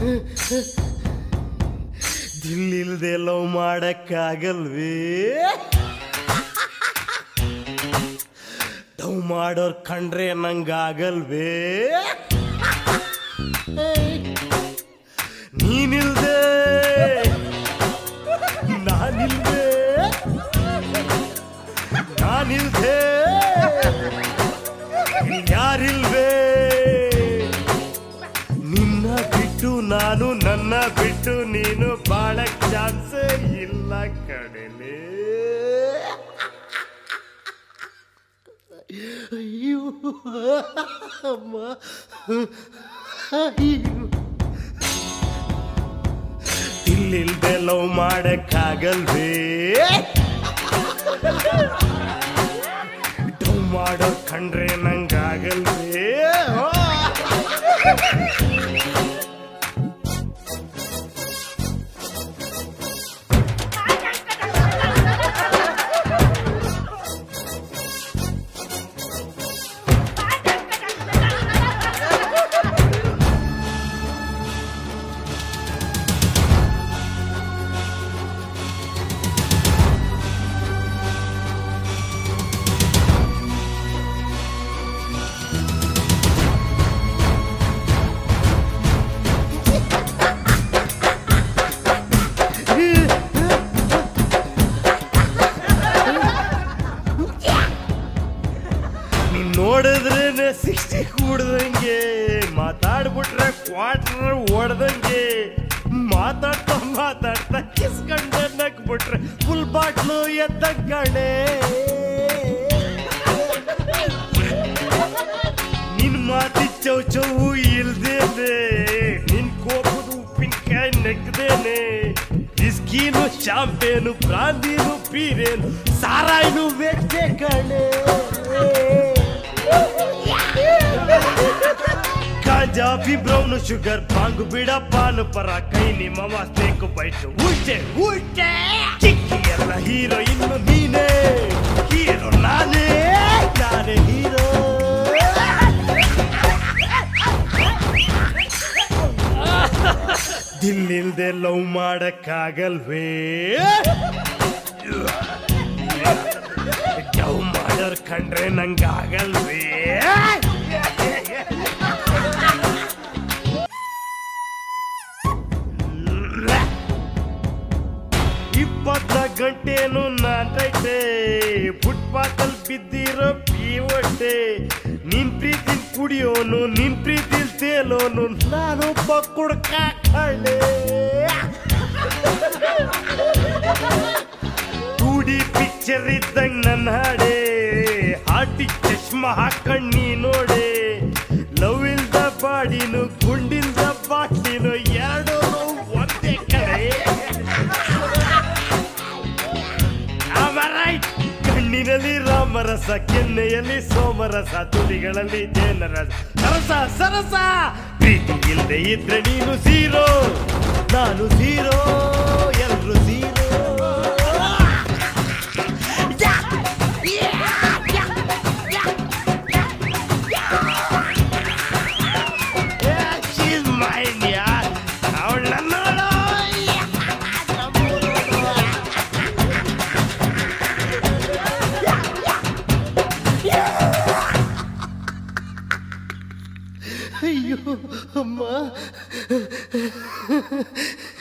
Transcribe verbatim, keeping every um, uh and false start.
ದಿಲ್ಲಿಲ್ದೆ love ಮಾಡಕ್ಕಾಗಲ್ವೇ? Love ಮಾಡೋರ್ ಕಂಡ್ರೆ ನಂಗಾಗಲ್ವೇ? ನೀನಿಲ್ದೆ ನಾನಿಲ್ದೆ ನಾನಿಲ್ದೆ ಯಾರಿಲ್ವೇ? ನಿನ್ನ ಬಿಟ್ಟು ನಾನು, ನನ್ನ ಬಿಟ್ಟು ನೀನು ಬಾಳಕ್ ಚಾನ್ಸ್ ಇಲ್ಲ ಕಡೆಲೆ. ಅಯ್ಯೋ ಅಮ್ಮ, ಅಯ್ಯೋ. ಇಲ್ಲಿಲ್ದೆ ಲವ್ ಮಾಡಕ್ಕಾಗಲ್ವೇ? ಲವ್ ಮಾಡೋ ಕಂಡ್ರೆ ನಂಗಾಗಲ್ವೇ? ನೋಡಿದ್ರೆ ಸಿಕ್ಸ್ಟಿ ಕೂಡ್ದಂಗೆ, ಮಾತಾಡ್ಬಿಟ್ರೆ ಕ್ವಾರ್ಟರ್ ಓಡ್ದಂಗೆ, ಮಾತಾಡ್ತಾ ಮಾತಾಡ್ತಾ ಕಿಸ್ಕೊಂಡ ನಕ್ಬಿಟ್ರೆ ಫುಲ್ ಬಾಟ್ಲು ಎದ್ದ ಕಣೆ. ನಿನ್ ಮಾತಿ ಚೌ ಚೌ ಇಲ್ದೇನೆ, ನಿನ್ ಕೋಪದ ಉಪ್ಪಿನಕಾಯಿ ನೆಗ್ದೇನೆ, ಬಿಸ್ಕೀನು ಚಾಂಪೇನು ಬ್ರಾಂದಿನು ಪೀರೇನು ಸಾರಾಯಿನು ವೆಚ್ಚೆ ಕಣೆ. ಕಾಂಜಾಬಿ ಬ್ರೌನ್ ಶುಗರ್ ಪಾಂಗು ಬಿಡ ಪಾನು ಪರ ಕೈ ನಿಮ್ಮ ವಾಸ್ತೆಕು ಬೈಟು ಉಲ್ಟೆ ಉಲ್ಟೆ. ಚಿಕ್ಕಿ ಎಲ್ಲ ಹೀರೋ ಇನ್ನು ನೀನೇ ಹೀರೋ, ನಾನೇ ನಾನೇ ಹೀರೋ. ದಿಲ್ಲಿಲ್ದೆ ಲವ್ ಮಾಡಕ್ಕಾಗಲ್ವೇ? ಲವ್ ಮಾಡೋರ್ ಕಂಡ್ರೆ ನಂಗಾಗಲ್ವೇ? ಇಪ್ಪತ್ತ ಗಂಟೆನು ನಾಟೈತೆ, ಫುಟ್ಪಾತಲ್ ಬಿದ್ದಿರೋ ಪೀವಟ್ಟೆ. ನಿನ್ ಪ್ರೀತಿಲ್ ಕುಡಿಯೋನು, ನಿನ್ ಪ್ರೀತಿಲ್ ತೇಲೋನು, ನಾನೊಬ್ಬ ಕುಡ್ಕ ಕಳ್ಳೆ. ಟೂ ಡಿ ಪಿಕ್ಚರ್ ಇದ್ದಂಗ್ ನನ್ನ ಹಾಡೆ, ಹಾಟಿಗ್ ಚಶ್ಮಾ ಹಾಕಣ್ ನೀ ನೋಡೆ. ಲವ್ ಇಲ್ದ ಬಾಡಿನು, ಗುಂಡಿಲ್ದ ಬಾಟ್ಲಿನು, ಎರಡು ಒಂದೇ ಕಡೆ. ಕಣ್ಣಿನಲ್ಲಿ ರಾಮರಸ, ಕೆನ್ನೆಯಲ್ಲಿ ಸೋಮರಸ, ತುಟಿಗಳಲ್ಲಿ ಜೇನರಸ, ಸರಸ ಸರಸ. ಪ್ರೀತಿ ಇಲ್ಲದೆ ಇದ್ರೆ ನೀನು ಝೀರೋ, ನಾನು ಝೀರೋ, ಎಲ್ರು ಝೀರೋ. ಅಯ್ಯೋ ಅಮ್ಮ.